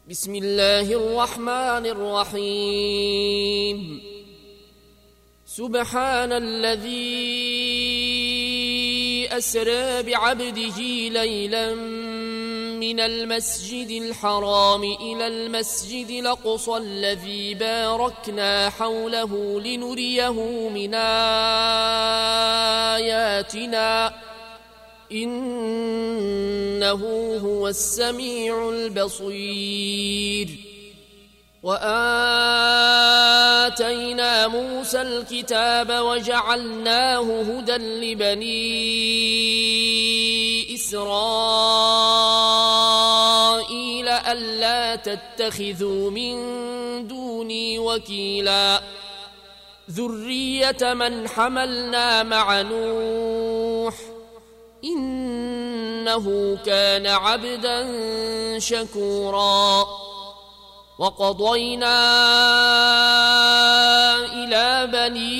بسم الله الرحمن الرحيم. سبحان الذي أسرى بعبده ليلا من المسجد الحرام إلى المسجد الأقصى الذي باركنا حوله لنريه من آياتنا إنه هو السميع البصير. وآتينا موسى الكتاب وجعلناه هدى لبني إسرائيل ألا تتخذوا من دوني وكيلا ذرية من حملنا مع نوح إنه كان عبدا شكورا. وقضينا إلى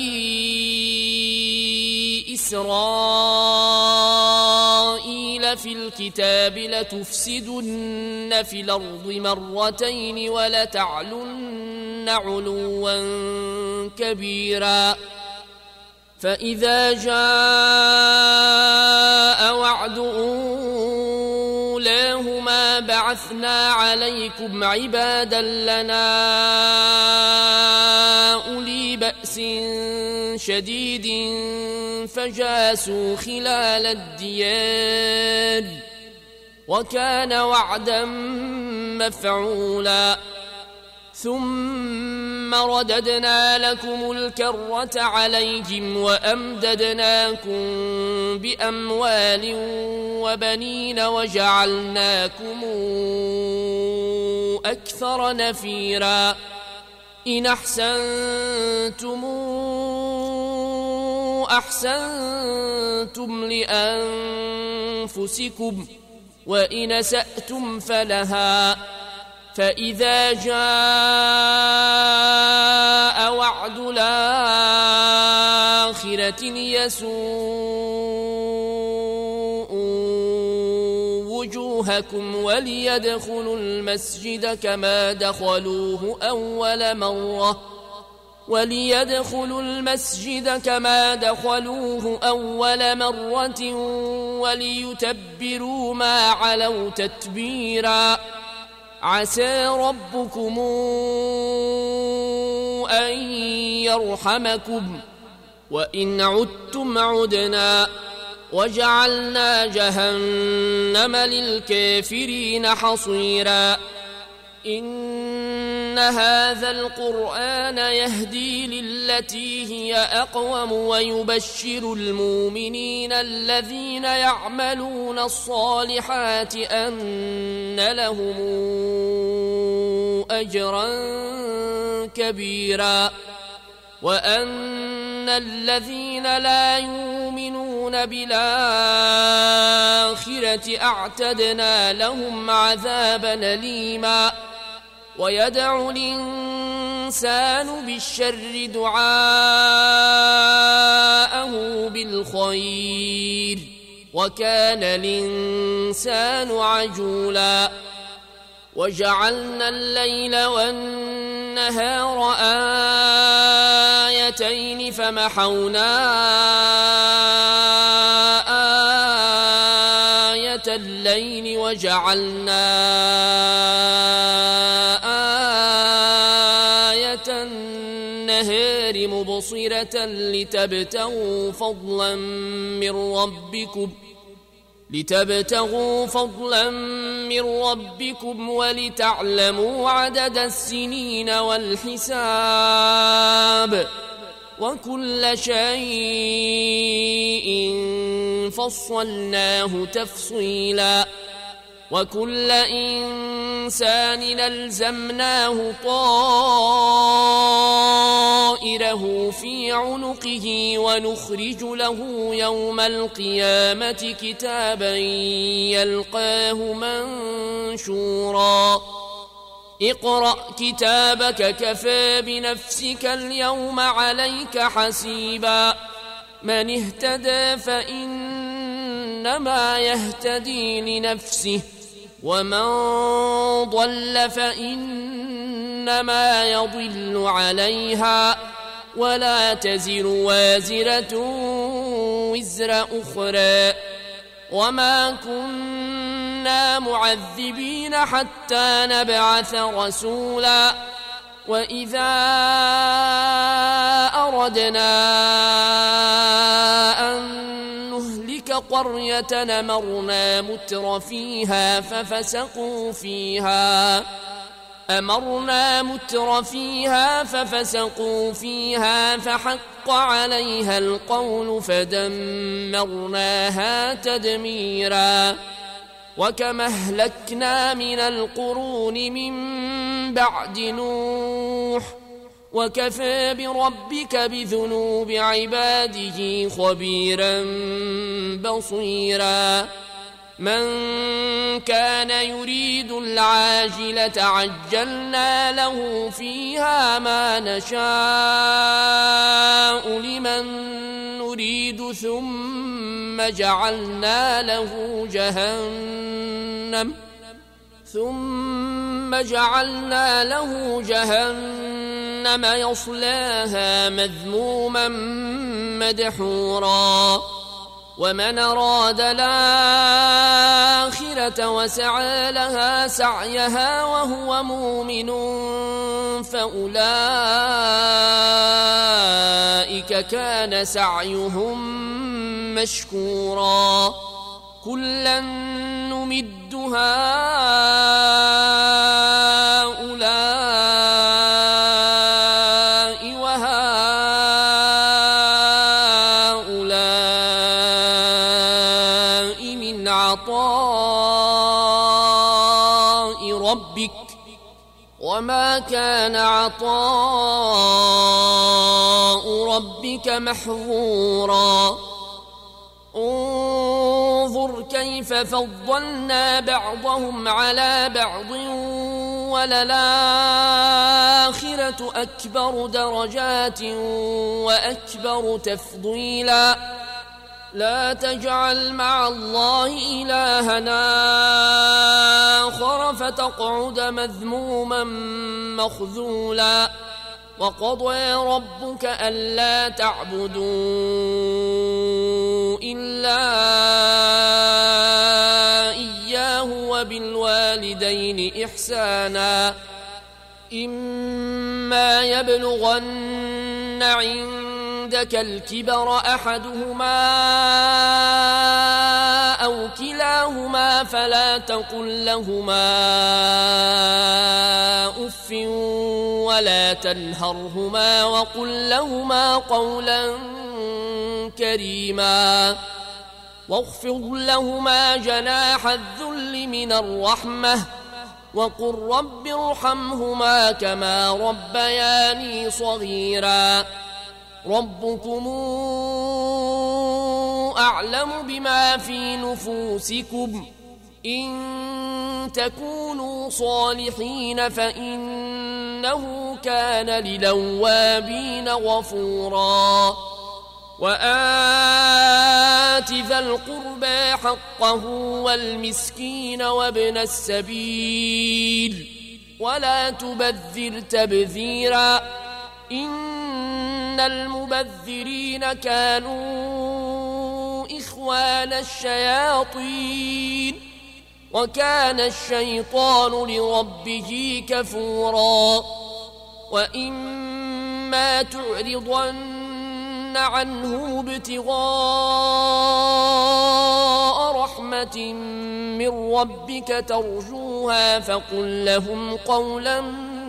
بني إسرائيل في الكتاب لتفسدن في الأرض مرتين ولتعلن علوا كبيرا. فإذا جاء وعد أولاهما بعثنا عليكم عبادا لنا أولي بأس شديد فجاسوا خلال الديار وكان وعدا مفعولا. ثم رددنا لكم الكرة عليهم وأمددناكم بأموال وبنين وجعلناكم أكثر نفيرا. إن أحسنتم أحسنتم لأنفسكم وإن أسأتم فلها. فإذا جاء وعد الآخرة ليسوء وجوهكم وليدخلوا المسجد كما دخلوه أول مرة وليتبروا ما علوا تتبيرا. عسى ربكم أن يرحمكم وإن عدتم عدنا وجعلنا جهنم للكافرين حصيرا. إن هذا القرآن يهدي للتي هي أقوم ويبشر المؤمنين الذين يعملون الصالحات أن لهم أجرا كبيرا وأن الذين لا يؤمنون بالآخرة أعتدنا لهم عذابا أليما. ويدعو الإنسان بالشر دعاءه بالخير وكان الإنسان عجولا. وجعلنا الليل والنهار آيتين فمحونا آية الليل وجعلنا آية النهار مبصرة لتبتغوا فضلا من ربكم ولتعلموا عدد السنين والحساب وكل شيء فصلناه تفصيلا. وكل إنسان ألزمناه طائره في عنقه ونخرج له يوم القيامة كتابا يلقاه منشورا. اقرأ كتابك كفى بنفسك اليوم عليك حسيبا. من اهتدى فإنما يهتدي لنفسه ومن ضل فإنما يضل عليها ولا تزر وازرة وزر أخرى وما كنا معذبين حتى نبعث رسولا وإذا أردنا أن نهلك قرية أمرنا متر فيها ففسقوا فيها فحق عليها القول فدمرناها تدميرا وكما أهلكنا من القرون من بعد نوح وكفى بربك بذنوب عباده خبيرا بصيرا من كان يريد العاجلة عجلنا له فيها ما نشاء لمن نريد ثم جعلنا له جهنم يصلاها مذموما مدحورا ومن أراد الآخرة وسعى لها سعيها وهو مؤمن فأولئك كان سعيهم مشكورا كلا نمد هؤلاء وهؤلاء من عطاء ربك وما كان عطاء ربك محظورا انظر كيف فضلنا بعضهم على بعض وللآخرة أكبر درجات وأكبر تفضيلا لا تجعل مع الله إلهنا آخر فتقعد مذموما مخذولا وقضى ربك ألا تعبدوا إلا إياه وبالوالدين إحسانا إما يبلغن عندك الكبر أحدهما أو كلاهما فلا تقل لهما أف ولا تنهرهما وقل لهما قولا كريما واخفض لهما جناح الذل من الرحمة وقل رب ارحمهما كما ربياني صغيرا ربكم أعلم بما في نفوسكم إن تكونوا صالحين فإنه كان للأوابين غفورا وآت ذا القربى حقه والمسكين وابن السبيل ولا تبذر تبذيرا إن المبذرين كانوا إخوان الشياطين وكان الشيطان لربه كفورا وإما تعرضن عنه ابتغاء رحمة من ربك ترجوها فقل لهم قولا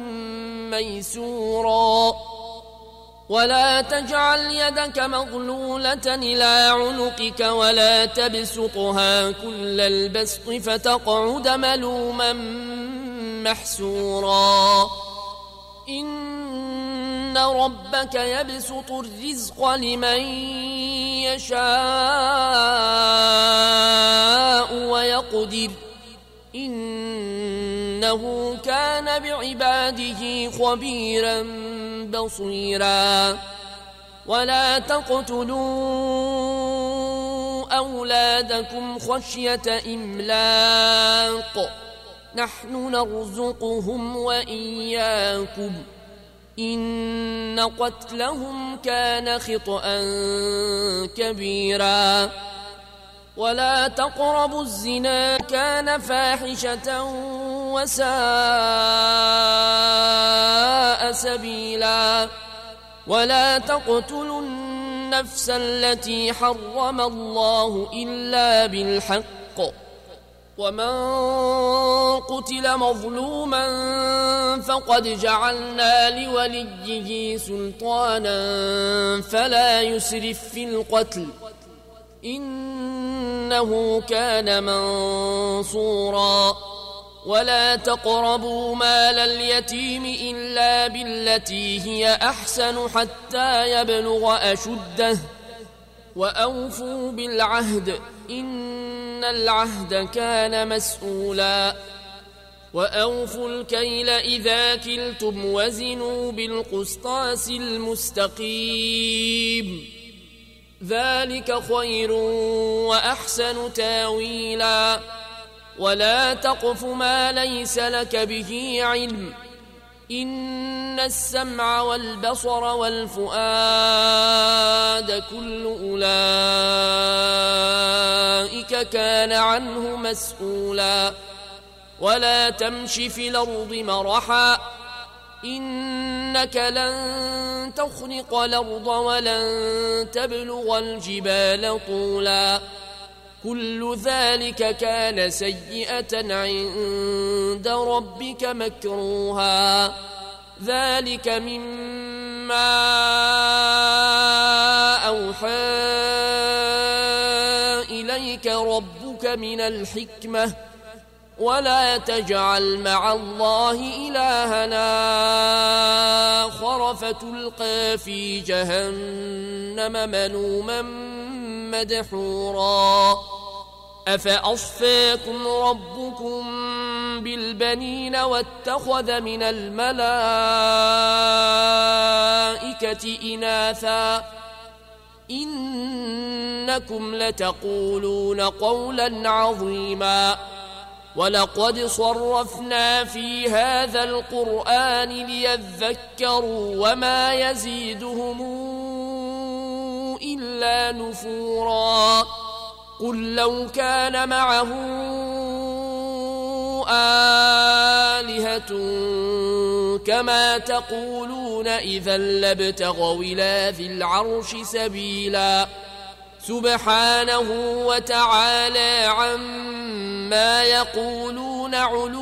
ميسورا ولا تجعل يدك مغلولة إلى عنقك ولا تبسطها كل البسط فتقعد ملوما محسورا إن ربك يبسط الرزق لمن يشاء ويقدر إنه كان بعباده خبيرا بصيرا ولا تقتلوا أولادكم خشية إملاق نحن نرزقهم وإياكم إن قتلهم كان خطأ كبيرا ولا تقربوا الزنا كان فاحشة وساء سبيلا ولا تقتلوا النفس التي حرم الله إلا بالحق ومن قتل مظلوما فقد جعلنا لوليه سلطانا فلا يسرف في القتل إنه كان منصورا ولا تقربوا مال اليتيم إلا بالتي هي أحسن حتى يبلغ أشده وأوفوا بالعهد إن العهد كان مسؤولا وأوفوا الكيل إذا كلتم وزنوا بالقسطاس المستقيم ذلك خير وأحسن تاويلا ولا تقف ما ليس لك به علم إن السمع والبصر والفؤاد كل أولئك كان عنه مسؤولا ولا تمش في الأرض مرحا إنك لن تخرق الأرض ولن تبلغ الجبال طولا كل ذلك كان سيئة عند ربك مكروها ذلك مما أوحى إليك ربك من الحكمة ولا تجعل مع الله إلهنا آخر فتلقى في جهنم ملوما مدحورا أفأصفاكم ربكم بالبنين واتخذ من الملائكة إناثا إنكم لتقولون قولا عظيما ولقد صرفنا في هذا القرآن ليذكروا وما يزيدهم إلا نفورا قل لو كان معه آلهة كما تقولون إذا لابتغوا إلى ذي العرش سبيلا سبحانه وتعالى عما يقولون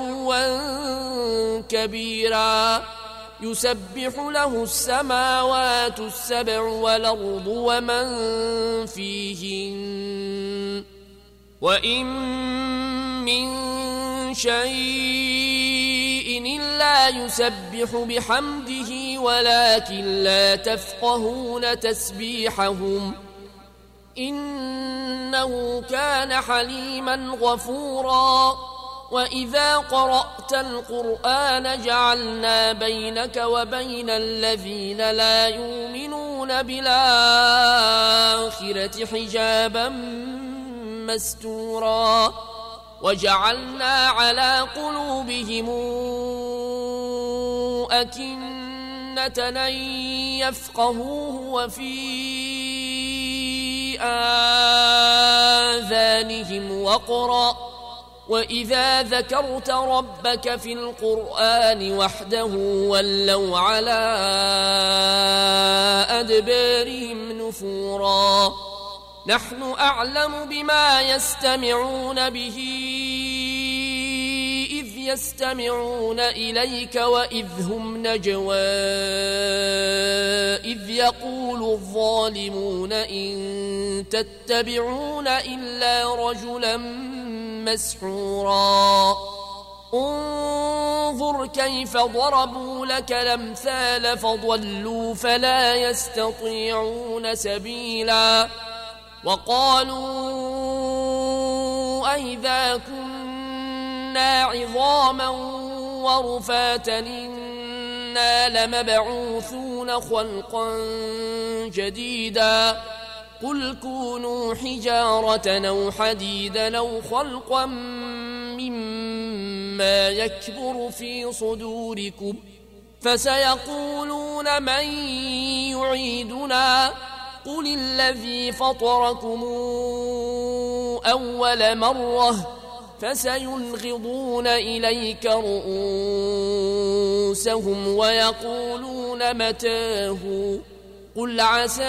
علوا كبيرا يسبح له السماوات السبع والأرض ومن فيهن وإن من شيء إلا يسبح بحمده ولكن لا تفقهون تسبيحهم إنه كان حليما غفورا وإذا قرأت القرآن جعلنا بينك وبين الذين لا يؤمنون بالآخرة حجابا مستورا وجعلنا على قلوبهم أكنة أن يفقهوه وفي آذانهم وقرا وإذا ذكرت ربك في القرآن وحده ولوا على أدبارهم نفورا نحن أعلم بما يستمعون به إذ يستمعون إليك وإذ هم نجوى إذ يقول الظالمون إن تتبعون إلا رجلا مسحورا انظر كيف ضربوا لك الأمثال فضلوا فلا يستطيعون سبيلا وقالوا أئذا كنا عظاما ورفاتا إنا لمبعوثون خلقا جديدا قل كونوا حجارة أو حديدا أو خلقا مما يكبر في صدوركم فسيقولون من يعيدنا قل الذي فطركم أول مرة فسينغضون إليك رؤوسهم ويقولون متاه قل عسى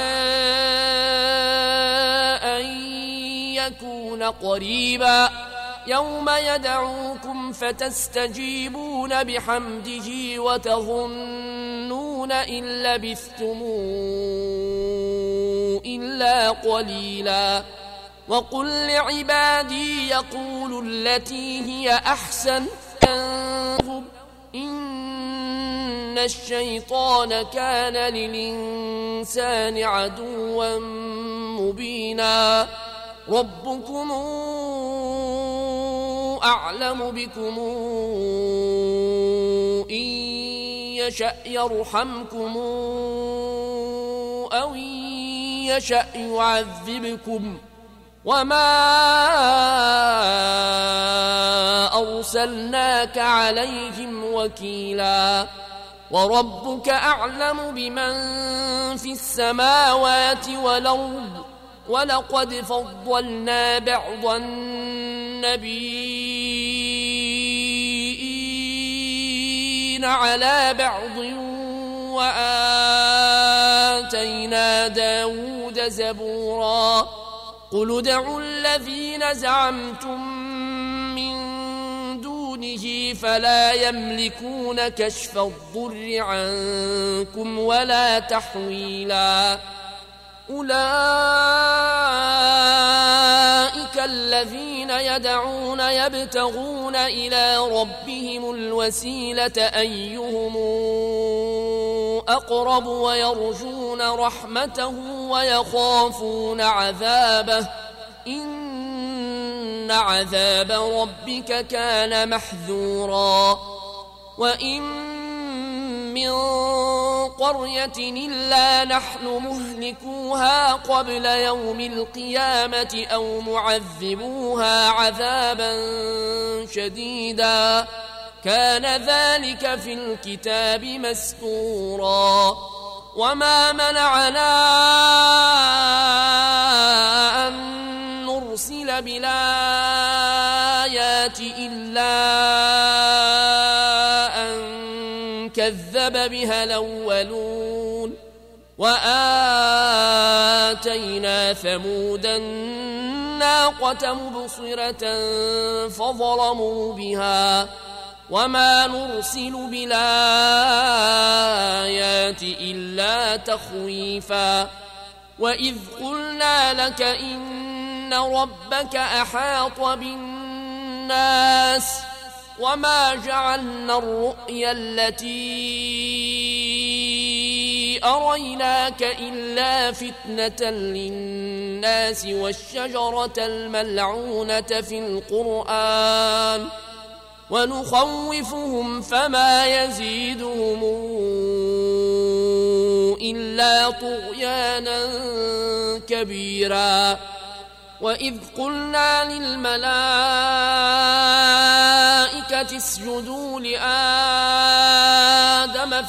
أن يكون قريبا يوم يدعوكم فتستجيبون بحمده وتظنون إن لبثتم إلا قليلا وقل لعبادي يقولوا التي هي أحسن إن الشيطان كان للإنسان عدوا مبينا ربكم أعلم بكم إن يشأ يرحمكم أو إن يشأ يعذبكم وما أرسلناك عليهم وكيلا وربك أعلم بمن في السماوات والأرض ولقد فضلنا بعض النبيين على بعض وآتينا داود زبورا قل ادعوا الذين زعمتم من دونه فلا يملكون كشف الضر عنكم ولا تحويلا أولئك الذين يدعون يبتغون إلى ربهم الوسيلة أيهم أقرب ويرجون رحمته ويخافون عذابه إن عذاب ربك كان محذورا وإن من قرية إلا نحن مهلكوها قبل يوم القيامة أو معذبوها عذابا شديدا كان ذلك في الكتاب مسطورا وما منعنا أن نرسل بالآيات إلا أن كذب بها الأولون وآتينا ثمود الناقة مبصرة فظلموا بها وما نرسل بالآيات إلا تخويفا وإذ قلنا لك إن ربك أحاط بالناس وما جعلنا الرؤيا التي أريناك إلا فتنة للناس والشجرة الملعونة في القرآن ونخوفهم فما يزيدهم إلا طغيانا كبيرا وإذ قلنا للملائكة اسجدوا لآدم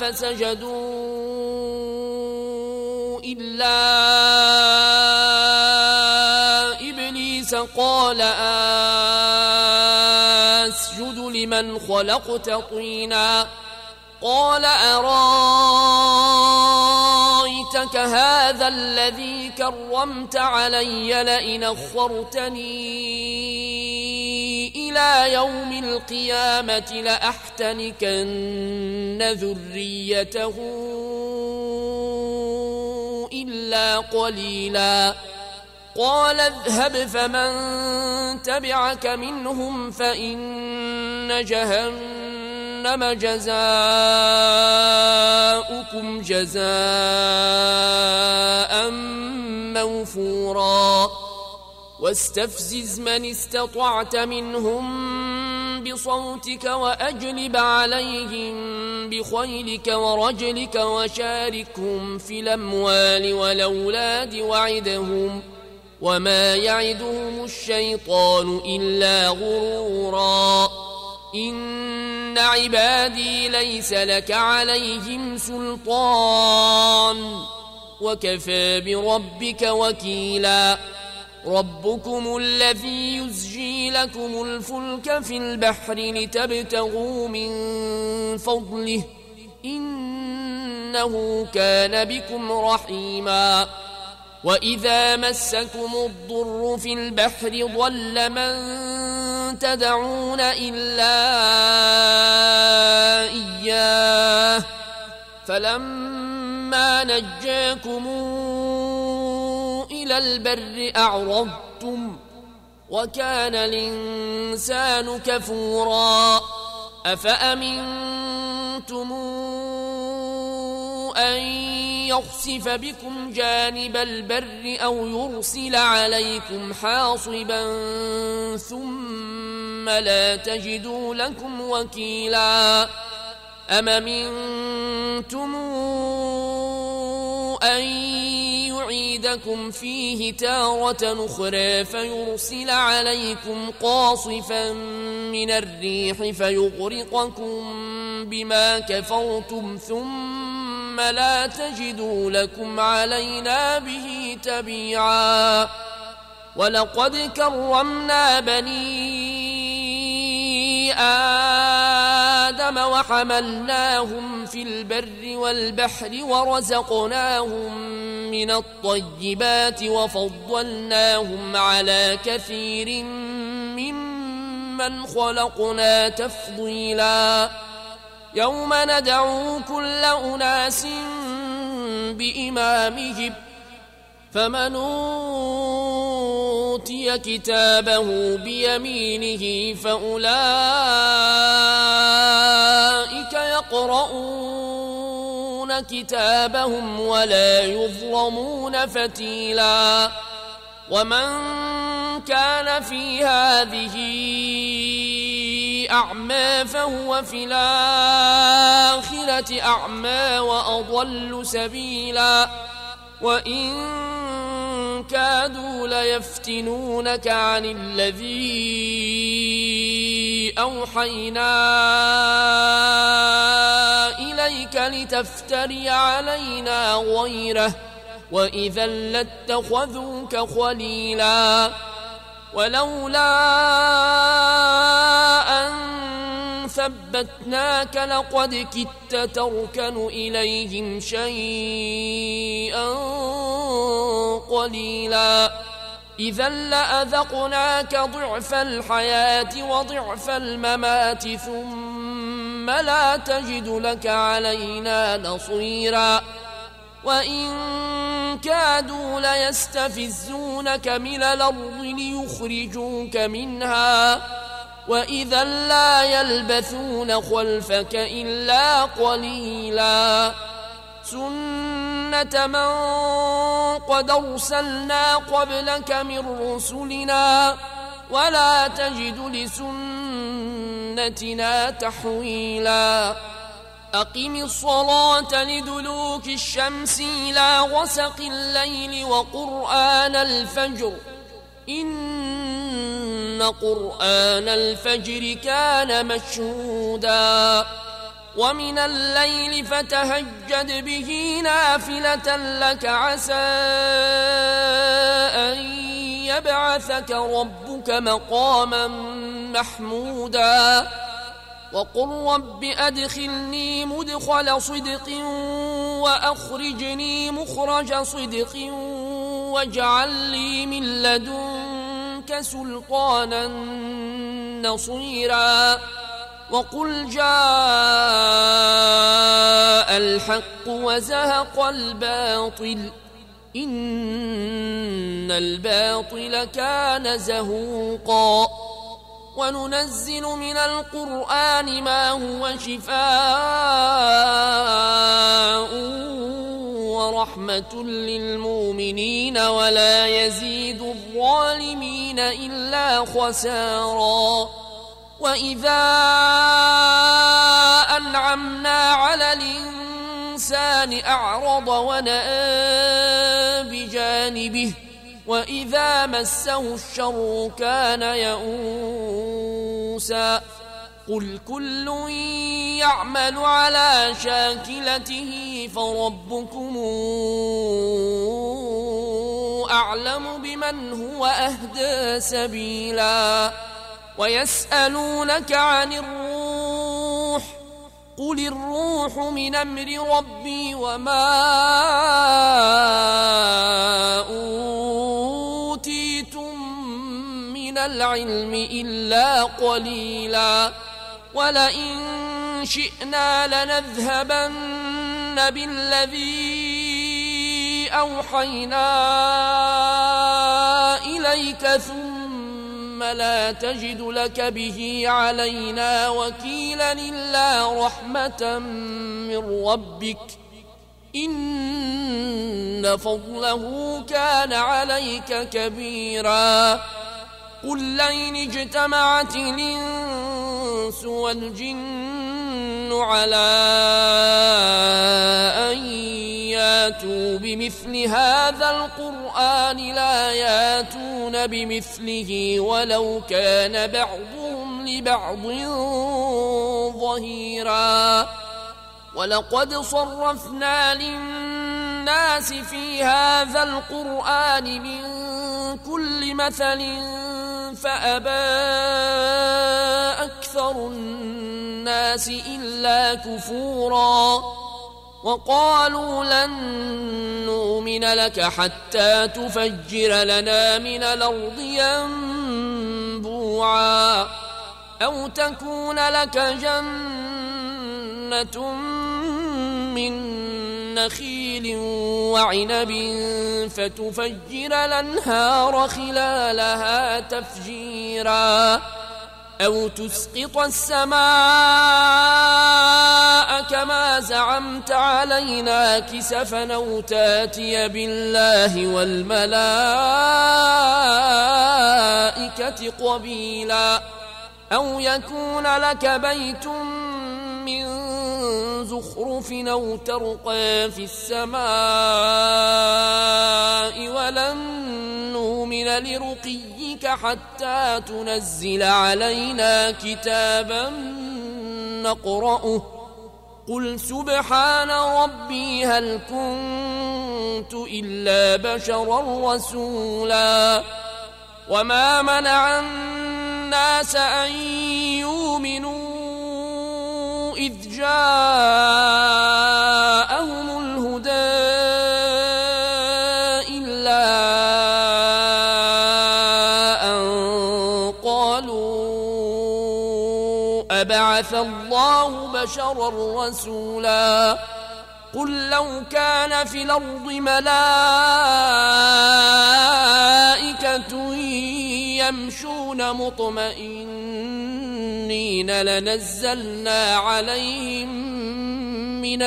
فسجدوا إلا إبليس قال أسجد لمن خلقت طينا قال أرايتك هذا الذي كرمت علي لئن أخرتني إلى يوم القيامة لأحتنكن ذريته إلا قليلا قال اذهب فمن تبعك منهم فإن جهنم جزاؤكم جزاء موفورا واستفزز من استطعت منهم بصوتك وأجلب عليهم بخيلك ورجلك وشاركهم في الأموال والأولاد وعدهم وما يعدهم الشيطان إلا غرورا إن عبادي ليس لك عليهم سلطان وكفى بربك وكيلا ربكم الذي يزجي لكم الفلك في البحر لتبتغوا من فضله إنه كان بكم رحيما وإذا مسكم الضر في البحر ضل من تدعون إلا إياه فلما نجاكم إلى البر أعرضتم وكان الإنسان كفورا أفأمنتم أن يخسف بكم جانب البر أو يرسل عليكم حاصبا ثم لا تجدوا لكم وكيلا أم أمنتم أن يعيدكم فيه تارة أخرى فيرسل عليكم قاصفا من الريح فيغرقكم بما كفرتم ثم لا تجدوا لكم علينا به تبيعا ولقد كرمنا بني آدم وحملناهم في البر والبحر ورزقناهم من الطيبات وفضلناهم على كثير ممن خلقنا تفضيلا يوم ندعو كل أناس بإمامهم فمن أوتي كتابه بيمينه فأولئك يقرؤون كتابهم ولا يظلمون فتيلا ومن كان في هذه أعمى فهو في الآخرة أعمى وأضل سبيلا وإن كادوا ليفتنونك عن الذي أوحينا إليك لتفتري علينا غيره وإذا لاتخذوك خليلا ولولا أن ثبتناك لقد كدت تركن إليهم شيئا قليلا إذا لأذقناك ضعف الحياة وضعف الممات ثم لا تجد لك علينا نصيرا وإن كادوا ليستفزونك من الأرض ليخرجوك منها وإذا لا يلبثون خلفك إلا قليلا سنة من قد أرسلنا قبلك من رسلنا ولا تجد لسنتنا تحويلا أقم الصلاة لدلوك الشمس إلى غسق الليل وقرآن الفجر إن قرآن الفجر كان مشهودا ومن الليل فتهجد به نافلة لك عسى أن يبعثك ربك مقاما محمودا وقل رب أدخلني مدخل صدق وأخرجني مخرج صدق واجعل لي من لدنك سلطانا نصيرا وقل جاء الحق وزهق الباطل إن الباطل كان زهوقا وننزل من القرآن ما هو شفاء ورحمة للمؤمنين ولا يزيد الظالمين إلا خسارا وإذا أنعمنا على الإنسان أعرض ونأى بجانبه وإذا مسه الشر كان يئوسا قل كل يعمل على شاكلته فربكم أعلم بمن هو أهدى سبيلا ويسألونك عن الروح قل الروح من أمر ربي وما أوتيتم من العلم إلا قليلا ولئن شئنا لنذهبن بالذي أوحينا إليك ثم لا تجد لك به علينا وكيلا إلا رحمة من ربك إن فضله كان عليك كبيرا قل لئن اجتمعت الإنس والجن على أن ياتوا بمثل هذا القرآن لا ياتون بمثله ولو كان بعضهم لبعض ظهيرا ولقد صرفنا للناس في هذا القرآن من كل مثل فأبى أكثر الناس إلا كفورا وقالوا لن نؤمن لك حتى تفجر لنا من الأرض ينبوعا أو تكون لك جنة من نخيل وعنب فتفجر الأنهار خلالها تفجيرا أو تسقط السماء كما زعمت علينا كسفا أو تاتي بالله والملائكة قبيلا أو يكون لك بيت من زخرف أو ترقى في السماء ولن نؤمن لرقيك حتى تنزل علينا كتابا نقرأه قل سبحان ربي هل كنت إلا بشرا رسولا وما منع الناس أن يؤمنوا إذ جاءهم الهدى إلا أن قالوا أبعث الله بشرا رسولا قل لو كان في الأرض ملائكة يمشون مطمئنين لنزلنا عليهم من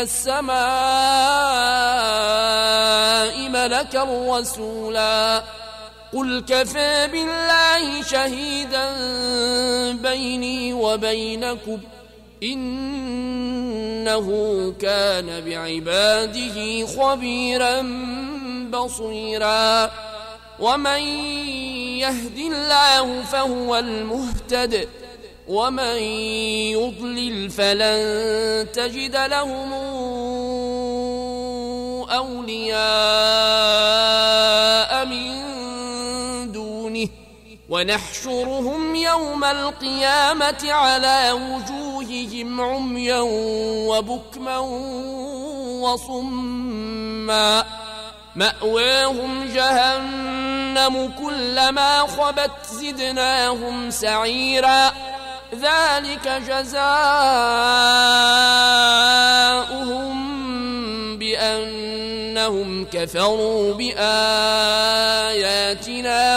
السماء ملكا رسولا قل كفى بالله شهيدا بيني وبينكم إنه كان بعباده خبيرا بصيرا ومن يهد الله فهو المهتد ومن يضلل فلن تجد لهم أولياء من دونه ونحشرهم يوم القيامة على وجوههم عميا وبكما وصما مأواهم جهنم كلما خبت زدناهم سعيرا ذلك جزاؤهم بأنهم كفروا بآياتنا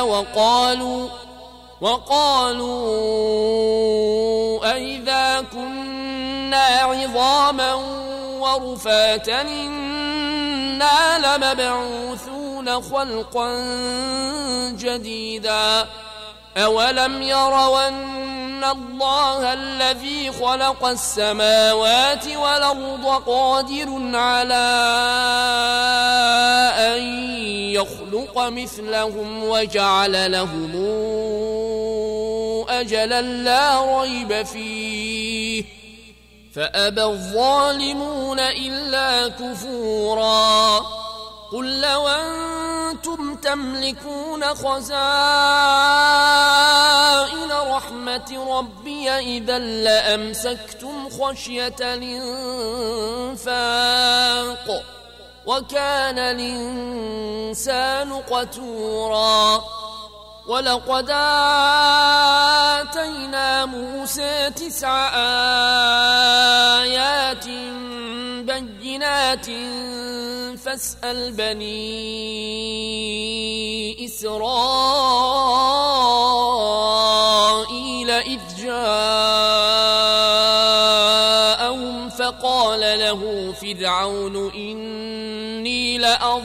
وقالوا أئذا كنا عظاما ورفاتا إنا لمبعوثون خلقا جديدا أولم يروا أن الله الذي خلق السماوات والأرض قادر على أن يخلق مثلهم وجعل لهم أجلا لا ريب فيه فأبى الظالمون إلا كفورا قل لو أنتم تملكون خزائن رحمة ربي إذا لأمسكتم خشية الإنفاق وكان الإنسان قتورا ولقد آتينا موسى 9 آيات بينات فاسأل بني إسرائيل إذ جاءهم فقال له فرعون إني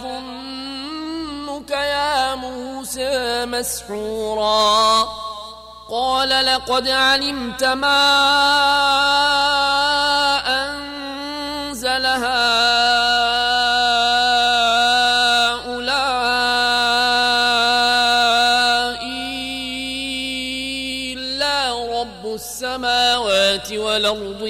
لأظنك يا موسى مسحورا قال لقد علمت ما أنزل هؤلاء إلا رب السماوات والأرض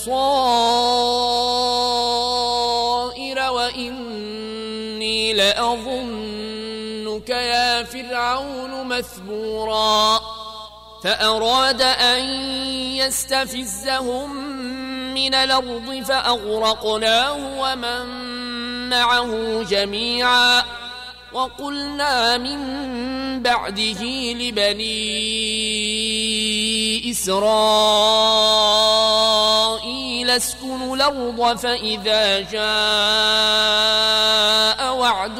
بصائر وإني لأظنك يا فرعون مثبورا فأراد أن يستفزهم من الأرض فأغرقناه ومن معه جميعا وقلنا من بعده لبني إسرائيل اسكنوا الأرض فإذا جاء وعد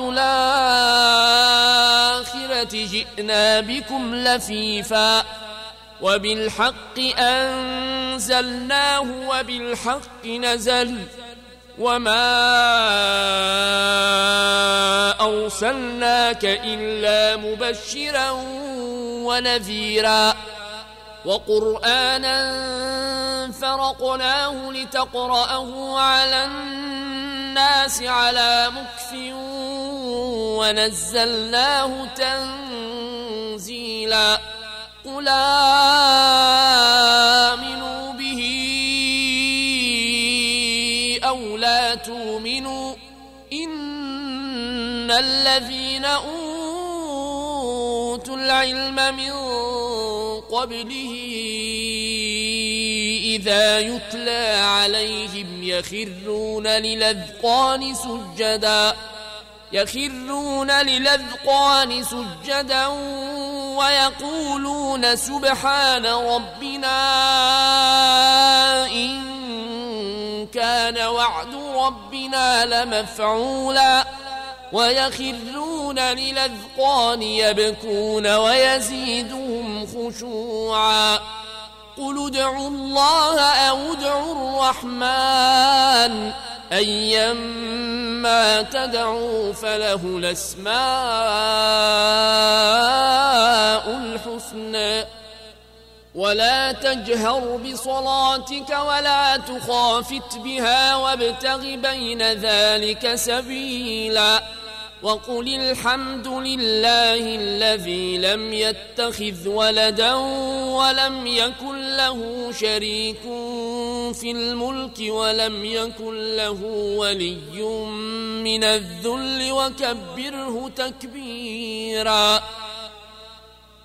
الآخرة جئنا بكم لفيفا وبالحق أنزلناه وبالحق نزل وما أرسلناك إلا مبشرا ونذيرا وقرآنا فرقناه لتقرأه على الناس على مكث ونزلناه تنزيلا قل آمنوا به أو لا تؤمنوا إن الذين أوتوا العلم من قبله إذا يتلى عليهم يخرون للأذقان سجدا ويقولون سبحان ربنا إن كان وعد ربنا لمفعولا ويخرون للأذقان يبكون ويزيدهم خشوعا قل ادعوا الله أو ادعوا الرحمن أيما تدعوا فله الأسماء الحسنى ولا تجهر بصلاتك ولا تخافت بها وابتغ بين ذلك سبيلا وقل الحمد لله الذي لم يتخذ ولدا ولم يكن له شريك في الملك ولم يكن له ولي من الذل وكبره تكبيرا